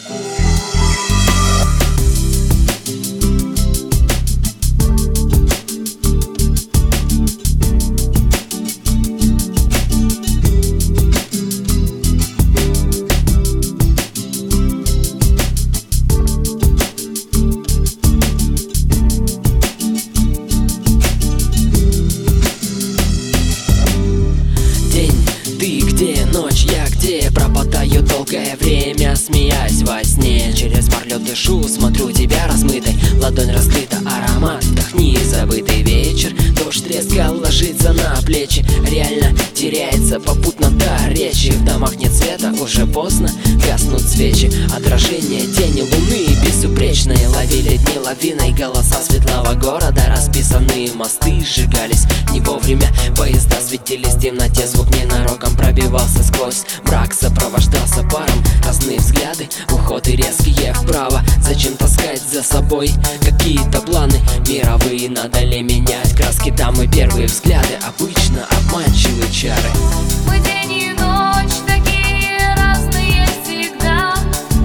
Ночь, я где? Пропадаю долгое время, смеясь во сне. Через марлю дышу, смотрю тебя размытой, ладонь раскрыта, аромат, вдохни забытый вечер. Дождь резко ложится на плечи, реально теряется попутно до речи. В домах нет света, уже поздно, гаснут свечи. Отражение тени луны безупречные ловили дни лавиной. Голоса светлого города, расписанные мосты сжигались не вовремя. Поезда светились в темноте, звук ненароком пробивался сквозь мрак, сопровождался паром. Разные взгляды, уходы резкие вправо. Зачем таскать за собой какие-то планы мировые? Надо ли менять краски? Там и первые взгляды обычно обманчивые чары. Мы день и ночь такие разные всегда.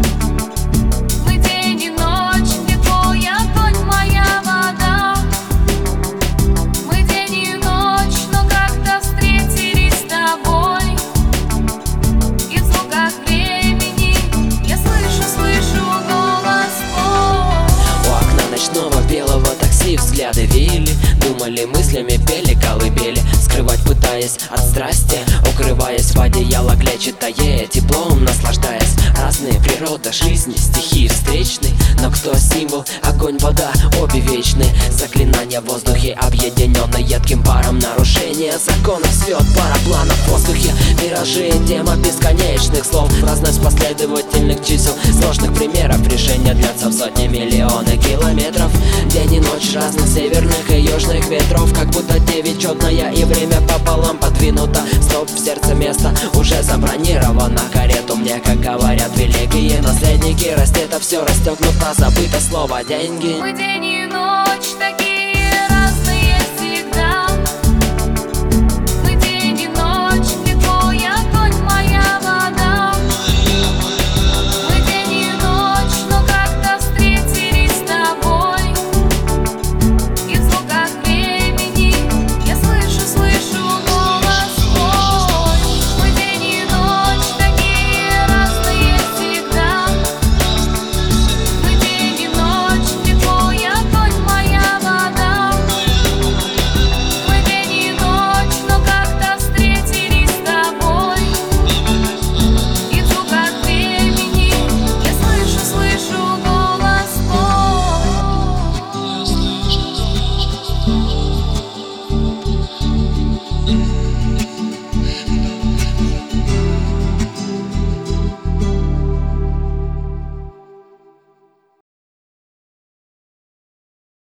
Мы день и ночь, где твой огонь, моя вода. Мы день и ночь, но как-то встретились с тобой. И в звуках времени я слышу голос твой. У окна ночного белого такси взгляды веяли, думали, мыслями пели колыбели, скрывать пытаясь от страсти, укрываясь в одеяло клетчатое, теплом наслаждаясь. Разные природа жизни, стихии встречны, но кто символ? Огонь, вода, обе вечны. Заклинания в воздухе, объединенные едким паром. Нарушение законов, свет параплана в воздухе. Миражи, тема бесконечных слов, разность последовательных чисел, сложных примеров. Решения длятся в сотни, миллионы километров. День и ночь разных северных и южных ветров, как будто девичетная и время пополам подвинуто. Стоп, в сердце место уже забронировано. Карету мне, как говорят великие наследники, растет, а все расстегнуто, забыто слово деньги. Мы день и ночь такие